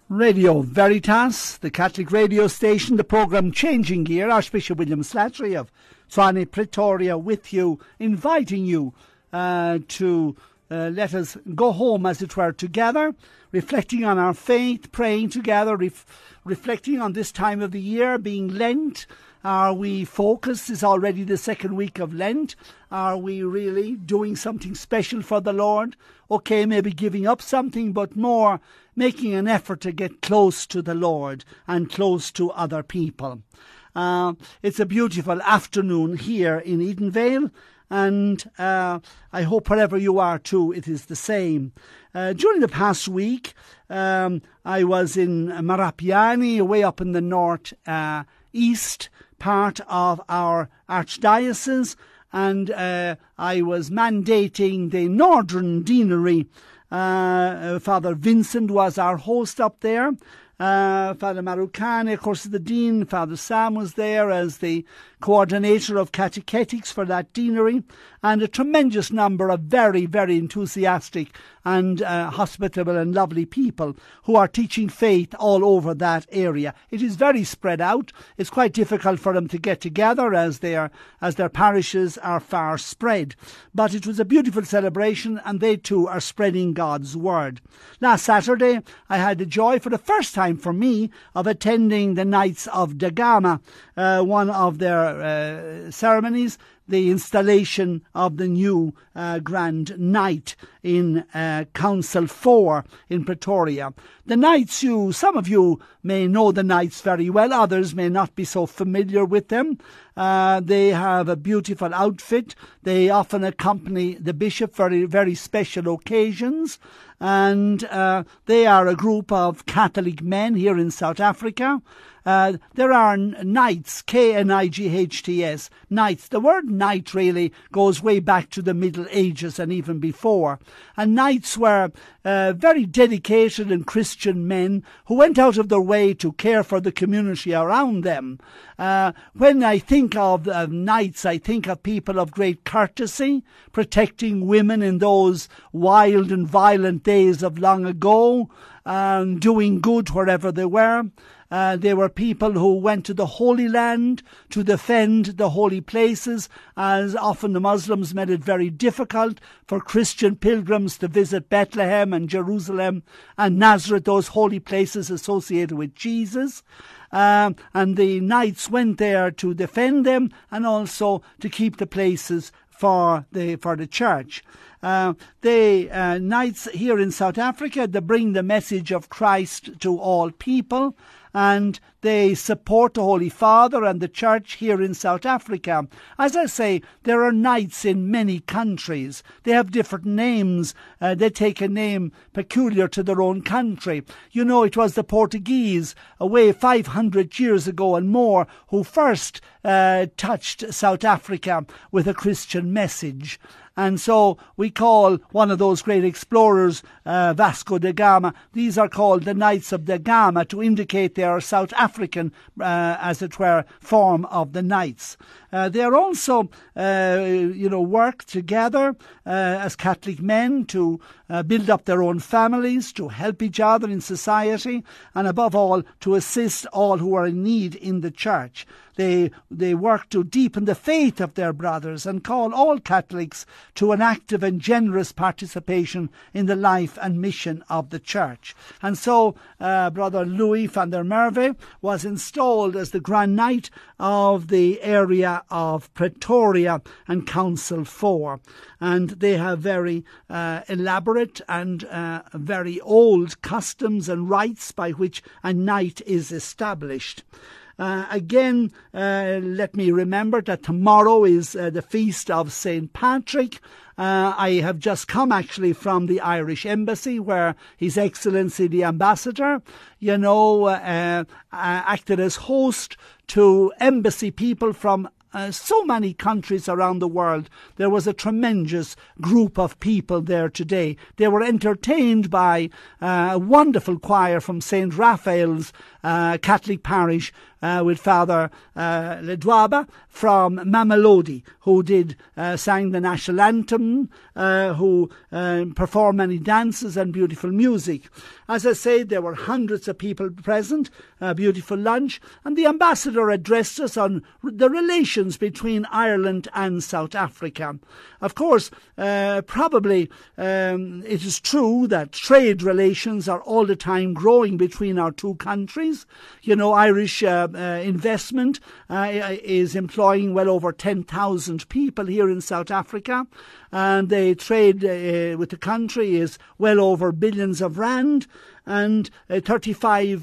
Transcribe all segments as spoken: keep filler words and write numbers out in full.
Radio Veritas, the Catholic radio station, the programme Changing Gear. Archbishop William Slattery of Trani Pretoria with you, inviting you uh, to uh, let us go home, as it were, together, reflecting on our faith, praying together, ref- reflecting on this time of the year, being Lent. Are we focused? Is already the second week of Lent. Are we really doing something special for the Lord? Okay, maybe giving up something, but more making an effort to get close to the Lord and close to other people. Uh, it's a beautiful afternoon here in Edenvale, and uh, I hope wherever you are too, it is the same. Uh, during the past week, um, I was in Marapiani, way up in the north uh, east part of our archdiocese, and uh, I was mandating the Northern Deanery. Uh, Father Vincent was our host up there. Uh, Father Marukani, of course, is the dean. Father Sam was there as the coordinator of catechetics for that deanery, and a tremendous number of very, very enthusiastic and uh, hospitable and lovely people who are teaching faith all over that area. It is very spread out. It's quite difficult for them to get together as their as their parishes are far spread. But it was a beautiful celebration, and they too are spreading God's word. Last Saturday, I had the joy for the first time for me of attending the Knights of Da Gama, uh, one of their uh, ceremonies, the installation of the new uh, Grand Knight in uh, Council four in Pretoria. The Knights, you, some of you may know the Knights very well, others may not be so familiar with them. Uh, they have a beautiful outfit. They often accompany the bishop for very, very special occasions. And uh, they are a group of Catholic men here in South Africa. Uh, there are knights, K N I G H T S, knights. The word knight really goes way back to the Middle Ages and even before. And knights were uh, very dedicated and Christian men who went out of their way to care for the community around them. Uh, when I think of uh, knights, I think of people of great courtesy, protecting women in those wild and violent days of long ago, and doing good wherever they were. Uh, they were people who went to the Holy Land to defend the holy places, as often the Muslims made it very difficult for Christian pilgrims to visit Bethlehem and Jerusalem and Nazareth, those holy places associated with Jesus. Um, and the knights went there to defend them and also to keep the places for the for the church. Uh, the uh, knights here in South Africa, they bring the message of Christ to all people, and they support the Holy Father and the Church here in South Africa. As I say, there are knights in many countries. They have different names. Uh, they take a name peculiar to their own country. You know, it was the Portuguese, away five hundred years ago and more, who first uh, touched South Africa with a Christian message. And so we call one of those great explorers uh, Vasco da Gama. These are called the Knights of Da Gama to indicate they are South African, uh, as it were, form of the Knights. Uh, they are also, uh, you know, work together uh, as Catholic men to uh, build up their own families, to help each other in society, and above all, to assist all who are in need in the church. They they work to deepen the faith of their brothers and call all Catholics to an active and generous participation in the life and mission of the church. And so uh, Brother Louis van der Merwe was installed as the Grand Knight of the area of Pretoria and Council four. And they have very uh, elaborate and uh, very old customs and rites by which a knight is established. Uh, again, uh, let me remember that tomorrow is uh, the feast of Saint Patrick. Uh, I have just come actually from the Irish Embassy, where His Excellency the Ambassador, you know, uh, uh, acted as host to embassy people from uh, so many countries around the world. There was a tremendous group of people there today. They were entertained by uh, a wonderful choir from Saint Raphael's uh, Catholic parish uh, with Father uh, Ledwaba from Mamelodi, who did uh, sang the national anthem, uh, who uh, performed many dances and beautiful music. As I said, there were hundreds of people present, a beautiful lunch, and the ambassador addressed us on the relations between Ireland and South Africa. Of course, uh, probably um, it is true that trade relations are all the time growing between our two countries. You know, Irish uh, uh, investment uh, is employing well over ten thousand people here in South Africa, and the trade uh, with the country is well over billions of rand, and uh, thirty-five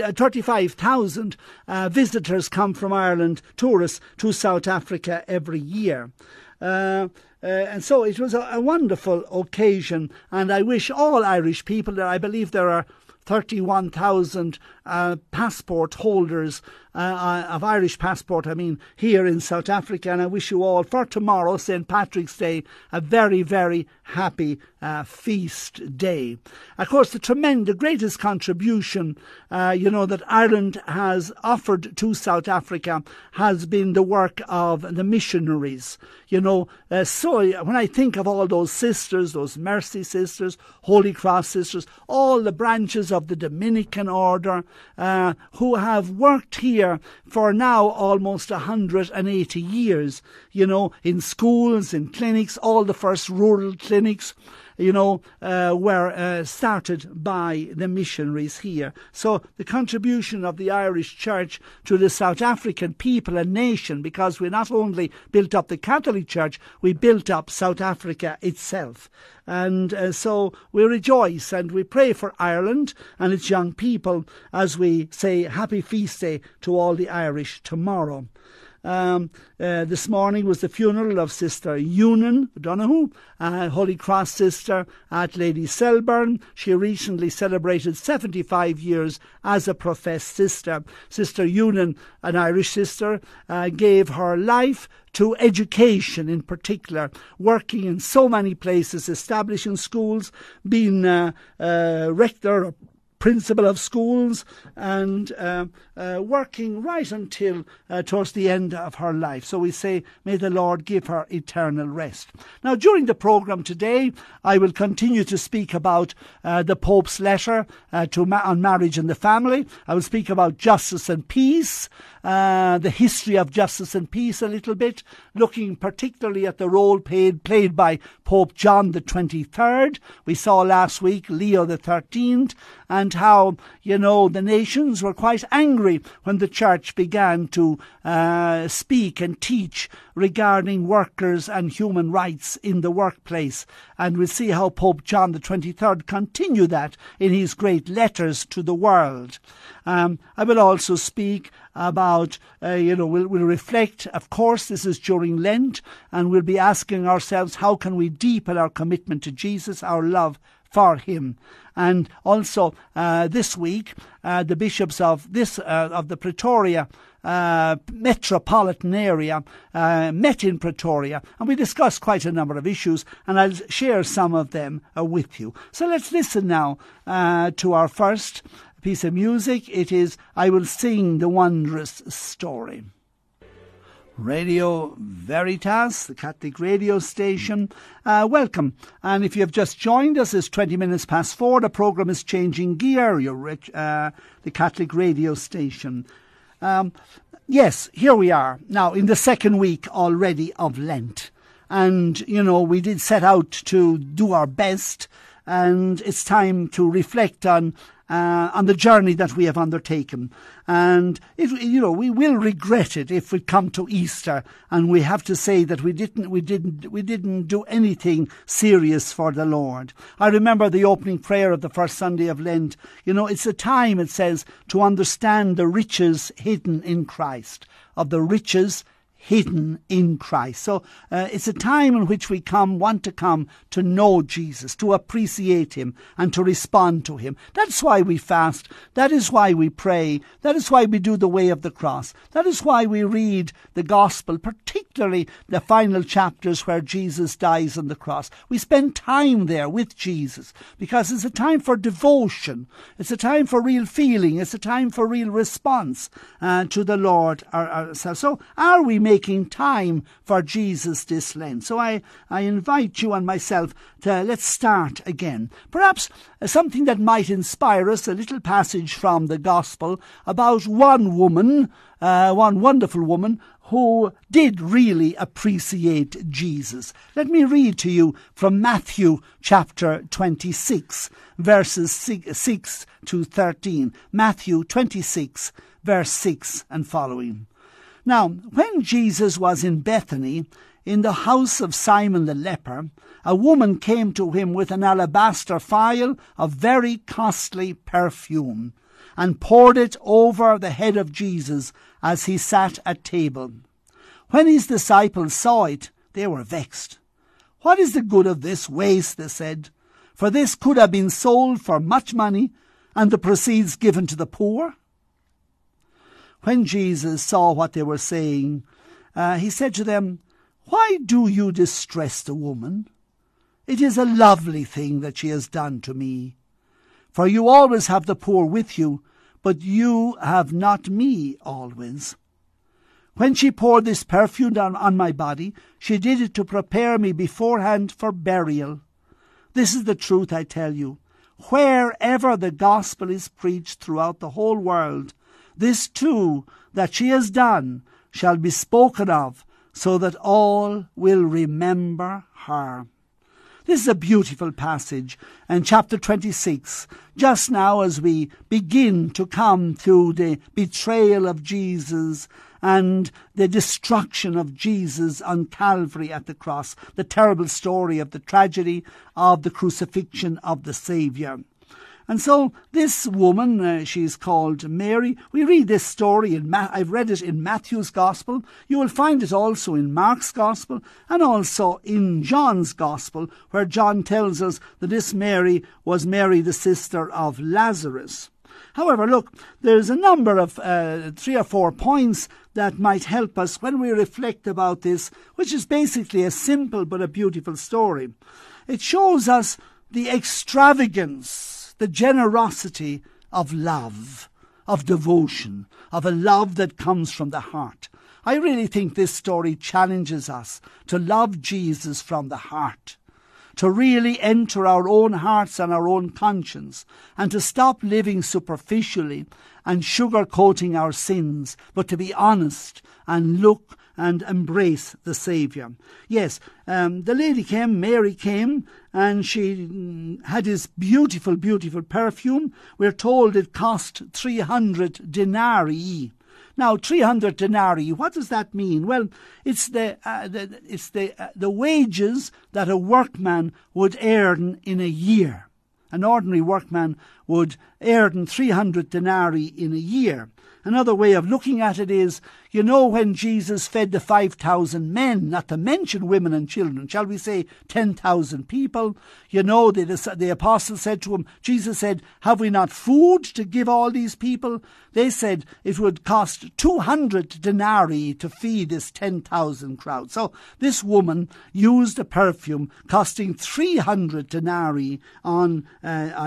thousand uh, visitors come from Ireland, tourists, to South Africa every year. Uh, uh, and so it was a, a wonderful occasion, and I wish all Irish people, that I believe there are thirty-one thousand uh, passport holders uh, of Irish passport, I mean, here in South Africa, and I wish you all for tomorrow, Saint Patrick's Day, a very, very happy uh, feast day. Of course, the tremendous, the greatest contribution, uh, you know, that Ireland has offered to South Africa has been the work of the missionaries. You know, uh, so when I think of all those sisters, those Mercy sisters, Holy Cross sisters, all the branches of the Dominican order, uh, who have worked here for now almost one hundred eighty years, you know, in schools, in clinics, all the first rural clinics, you know, uh, were uh, started by the missionaries here. So the contribution of the Irish Church to the South African people and nation, because we not only built up the Catholic Church, we built up South Africa itself. And uh, so we rejoice and we pray for Ireland and its young people as we say Happy Feast Day to all the Irish tomorrow. Um, uh, this morning was the funeral of Sister Eunice Donoghue, a Holy Cross sister at Lady Selburn. She recently celebrated seventy-five years as a professed sister. Sister Eunice, an Irish sister, uh, gave her life to education in particular, working in so many places, establishing schools, being uh, uh, rector or principal of schools, and uh, uh, working right until uh, towards the end of her life. So we say, may the Lord give her eternal rest. Now, during the programme today, I will continue to speak about uh, the Pope's letter uh, to ma- on marriage and the family. I will speak about justice and peace, uh, the history of justice and peace a little bit, looking particularly at the role played, played by Pope John the twenty-third. We saw last week Leo the thirteenth, and how, you know, the nations were quite angry when the church began to uh, speak and teach regarding workers and human rights in the workplace. And we'll see how Pope John the twenty-third continued that in his great letters to the world. Um, I will also speak about, uh, you know, we'll, we'll reflect, of course, this is during Lent, and we'll be asking ourselves, how can we deepen our commitment to Jesus, our love for him? And also uh, this week, uh, the bishops of this uh, of the Pretoria uh, metropolitan area uh, met in Pretoria, and we discussed quite a number of issues, and I'll share some of them uh, with you. So let's listen now uh, to our first piece of music. It is I Will Sing the Wondrous Story. Radio Veritas, the Catholic radio station. Uh, welcome. And if you have just joined us, it's twenty minutes past four. The programme is Changing Gear, your, uh, the Catholic radio station. Um, yes, here we are now in the second week already of Lent. And, you know, we did set out to do our best, and it's time to reflect on Uh, on the journey that we have undertaken. And, it, you know, we will regret it if we come to Easter and we have to say that we didn't, we didn't, we didn't do anything serious for the Lord. I remember the opening prayer of the first Sunday of Lent. You know, it's a time, it says, to understand the riches hidden in Christ, of the riches hidden in Christ. So uh, it's a time in which we come, want to come to know Jesus, to appreciate him and to respond to him. That's why we fast. That is why we pray. That is why we do the way of the cross. That is why we read the gospel, particularly the final chapters where Jesus dies on the cross. We spend time there with Jesus because it's a time for devotion. It's a time for real feeling. It's a time for real response uh, to the Lord ourselves. So are we making making time for Jesus this Lent? So I, I invite you and myself to let's start again. Perhaps uh, something that might inspire us, a little passage from the Gospel about one woman, uh, one wonderful woman who did really appreciate Jesus. Let me read to you from Matthew chapter twenty-six, verses six to thirteen. Matthew twenty-six, verse six and following. Now, when Jesus was in Bethany, in the house of Simon the leper, a woman came to him with an alabaster phial of very costly perfume, and poured it over the head of Jesus as he sat at table. When his disciples saw it, they were vexed. "What is the good of this waste?" they said, "for this could have been sold for much money, and the proceeds given to the poor." When Jesus saw what they were saying, uh, he said to them, "Why do you distress the woman? It is a lovely thing that she has done to me. For you always have the poor with you, but you have not me always. When she poured this perfume on, on my body, she did it to prepare me beforehand for burial. This is the truth, I tell you. Wherever the gospel is preached throughout the whole world, this too that she has done shall be spoken of, so that all will remember her." This is a beautiful passage in chapter twenty-six, just now as we begin to come to the betrayal of Jesus and the destruction of Jesus on Calvary at the cross, the terrible story of the tragedy of the crucifixion of the Saviour. And so this woman, uh, she's called Mary. We read this story, in Ma- I've read it in Matthew's Gospel. You will find it also in Mark's Gospel and also in John's Gospel, where John tells us that this Mary was Mary, the sister of Lazarus. However, look, there's a number of uh, three or four points that might help us when we reflect about this, which is basically a simple but a beautiful story. It shows us the extravagance, the generosity of love, of devotion, of a love that comes from the heart. I really think this story challenges us to love Jesus from the heart, to really enter our own hearts and our own conscience, and to stop living superficially and sugarcoating our sins, but to be honest and look and embrace the Saviour. Yes, um, the lady came, Mary came, and she had this beautiful, beautiful perfume. We're told it cost three hundred denarii. Now, three hundred denarii, what does that mean? Well, it's the uh, the, it's the uh, the wages that a workman would earn in a year. An ordinary workman would earn three hundred denarii in a year. Another way of looking at it is, you know, when Jesus fed the five thousand men, not to mention women and children, shall we say ten thousand people, you know, the, the apostle said to him, Jesus said, "Have we not food to give all these people?" They said it would cost two hundred denarii to feed this ten thousand crowd. So this woman used a perfume costing three hundred denarii on, uh,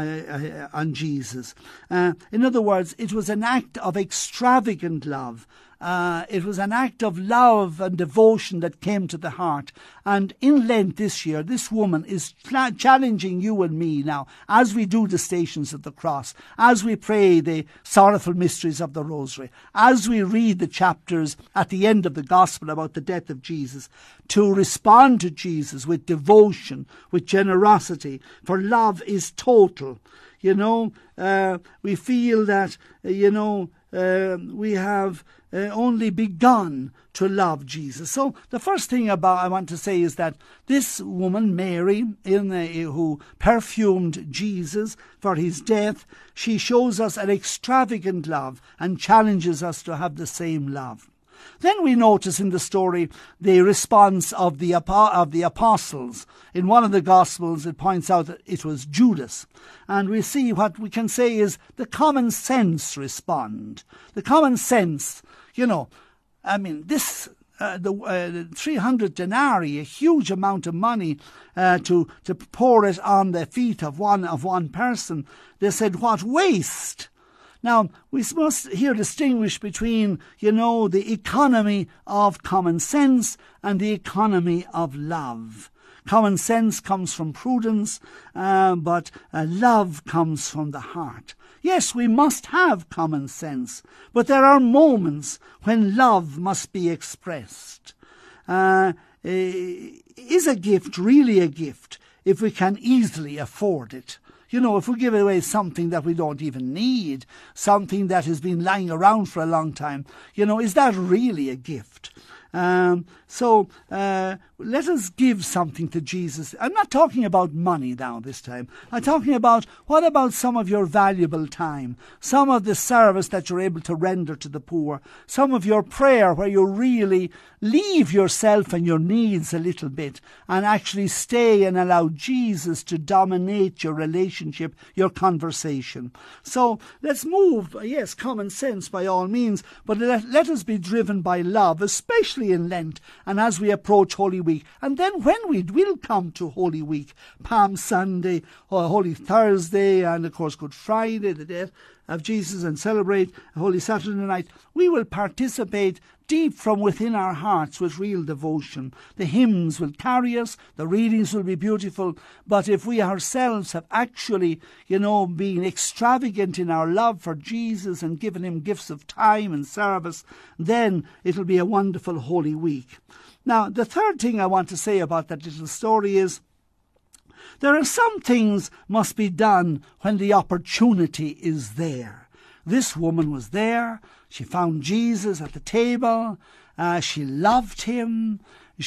uh, on Jesus. Uh, in other words, it was an act of extravagant love. Uh, it was an act of love and devotion that came to the heart. And in Lent this year, this woman is cl- challenging you and me now, as we do the Stations of the Cross, as we pray the sorrowful mysteries of the Rosary, as we read the chapters at the end of the Gospel about the death of Jesus, to respond to Jesus with devotion, with generosity, for love is total. You know, uh, we feel that, uh, you know, uh, we have uh, only begun to love Jesus. So the first thing about I want to say is that this woman, Mary, in the, who perfumed Jesus for his death, she shows us an extravagant love and challenges us to have the same love. Then we notice in the story the response of the of the apostles. In one of the Gospels, it points out that it was Judas. And we see what we can say is the common sense respond. The common sense, you know, I mean, this... Uh, the uh, three hundred denarii, a huge amount of money uh, to to pour it on the feet of one of one person. They said, what waste! Now, we must here distinguish between, you know, the economy of common sense and the economy of love. Common sense comes from prudence, uh, but uh, love comes from the heart. Yes, we must have common sense, but there are moments when love must be expressed. Uh, is a gift really a gift if we can easily afford it? You know, if we give away something that we don't even need, something that has been lying around for a long time, you know, is that really a gift? Um, so uh, let us give something to Jesus. I'm not talking about money now this time. I'm talking about, what about some of your valuable time, some of the service that you're able to render to the poor, some of your prayer where you really leave yourself and your needs a little bit and actually stay and allow Jesus to dominate your relationship, your conversation. So let's move, yes, common sense by all means, but let, let us be driven by love, especially in Lent and as we approach Holy Week. And then when we will come to Holy Week, Palm Sunday, or Holy Thursday, and of course Good Friday, the death of Jesus, and celebrate Holy Saturday night, we will participate deep from within our hearts with real devotion. The hymns will carry us, the readings will be beautiful, but if we ourselves have actually, you know, been extravagant in our love for Jesus and given him gifts of time and service, then it'll be a wonderful Holy Week. Now, the third thing I want to say about that little story is, there are some things must be done when the opportunity is there. This woman was there. She found Jesus at the table. Uh, she loved him.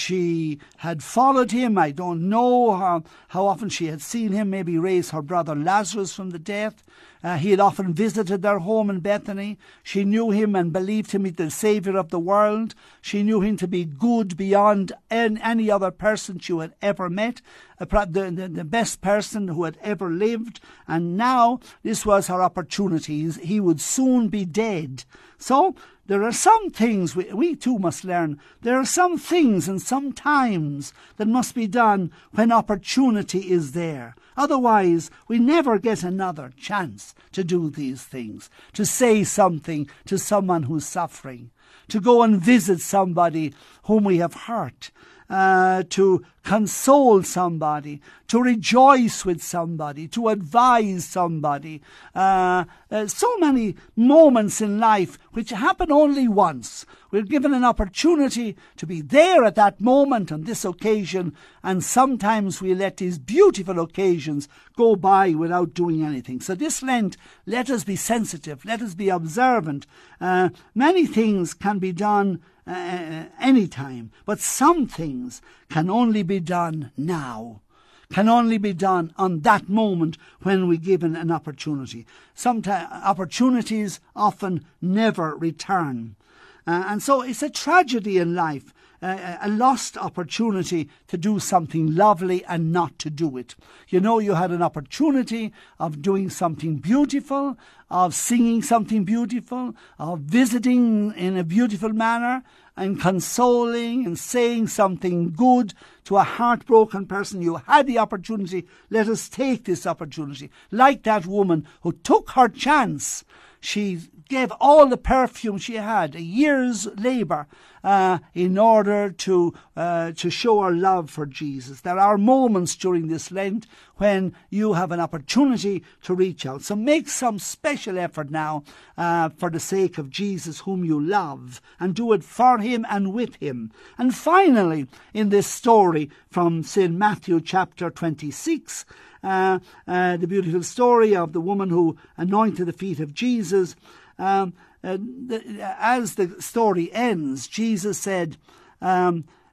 She had followed him. I don't know how, how often she had seen him, maybe raise her brother Lazarus from the dead. Uh, he had often visited their home in Bethany. She knew him and believed him to be the Saviour of the world. She knew him to be good beyond any other person she had ever met, the, the, the best person who had ever lived. And now this was her opportunity. He would soon be dead. So there are some things we, we too must learn. There are some things and some times that must be done when opportunity is there. Otherwise, we never get another chance to do these things, to say something to someone who's suffering, to go and visit somebody whom we have hurt, uh, to console somebody, to rejoice with somebody, to advise somebody. Uh, uh, so many moments in life which happen only once. We're given an opportunity to be there at that moment on this occasion, and sometimes we let these beautiful occasions go by without doing anything. So this Lent, let us be sensitive, let us be observant. Uh, many things can be done uh, any time, but some things can only be done now, can only be done on that moment when we're given an opportunity. Sometimes opportunities often never return. Uh, and so it's a tragedy in life, uh, a lost opportunity to do something lovely and not to do it. You know, you had an opportunity of doing something beautiful, of singing something beautiful, of visiting in a beautiful manner, and consoling and saying something good to a heartbroken person. You had the opportunity. Let us take this opportunity. Like that woman who took her chance. She gave all the perfume she had, a year's labour, uh, in order to uh, to show her love for Jesus. There are moments during this Lent when you have an opportunity to reach out. So make some special effort now uh, for the sake of Jesus whom you love, and do it for him and with him. And finally, in this story from Saint Matthew chapter twenty-six, Uh, uh, the beautiful story of the woman who anointed the feet of Jesus. Um, uh, the, as the story ends, Jesus said, um,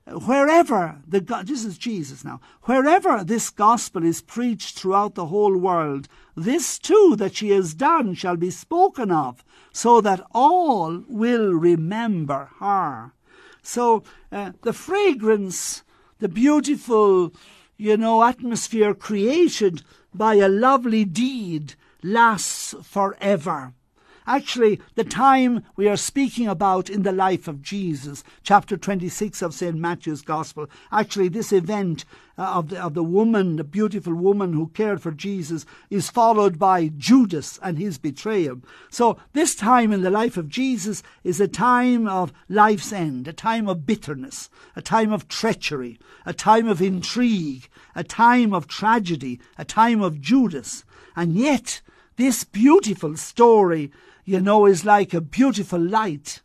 wherever the this is Jesus now, wherever this gospel is preached throughout the whole world, this too that she has done shall be spoken of, so that all will remember her. So uh, the fragrance, the beautiful, you know, atmosphere created by a lovely deed lasts forever. Actually, the time we are speaking about in the life of Jesus, chapter twenty-six of Saint Matthew's Gospel, actually this event uh, of, the, of the woman, the beautiful woman who cared for Jesus, is followed by Judas and his betrayal. So this time in the life of Jesus is a time of life's end, a time of bitterness, a time of treachery, a time of intrigue, a time of tragedy, a time of Judas. And yet, this beautiful story, you know, is like a beautiful light.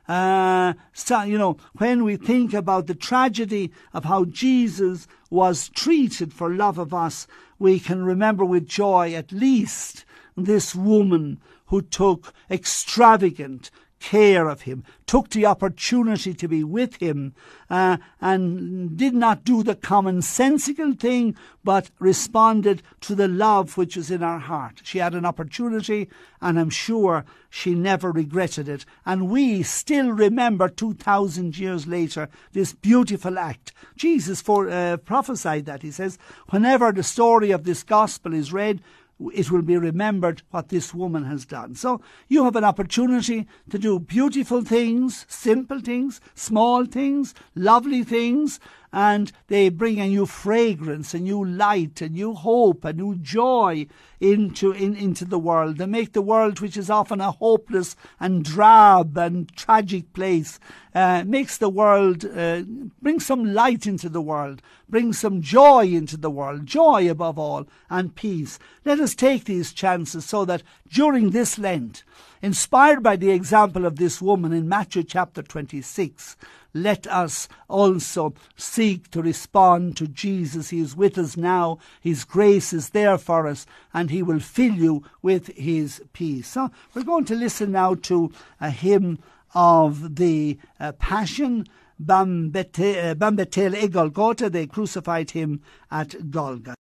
Uh, so, you know, when we think about the tragedy of how Jesus was treated for love of us, we can remember with joy at least this woman who took extravagant care of him, took the opportunity to be with him, uh, and did not do the commonsensical thing, but responded to the love which was in her heart. She had an opportunity, and I'm sure she never regretted it. And we still remember two thousand years later this beautiful act. Jesus for, uh, prophesied that. He says, whenever the story of this gospel is read, it will be remembered what this woman has done. So you have an opportunity to do beautiful things, simple things, small things, lovely things, and they bring a new fragrance, a new light, a new hope, a new joy into in, into the world. They make the world, which is often a hopeless and drab and tragic place, uh, makes the world, uh, bring some light into the world, bring some joy into the world, joy above all, and peace. Let us take these chances so that during this Lent, inspired by the example of this woman in Matthew chapter twenty-six, let us also seek to respond to Jesus. He is with us now. His grace is there for us, and he will fill you with his peace. So we're going to listen now to a hymn of the uh, Passion, Bam Bethel e Golgotha. They crucified him at Golgotha.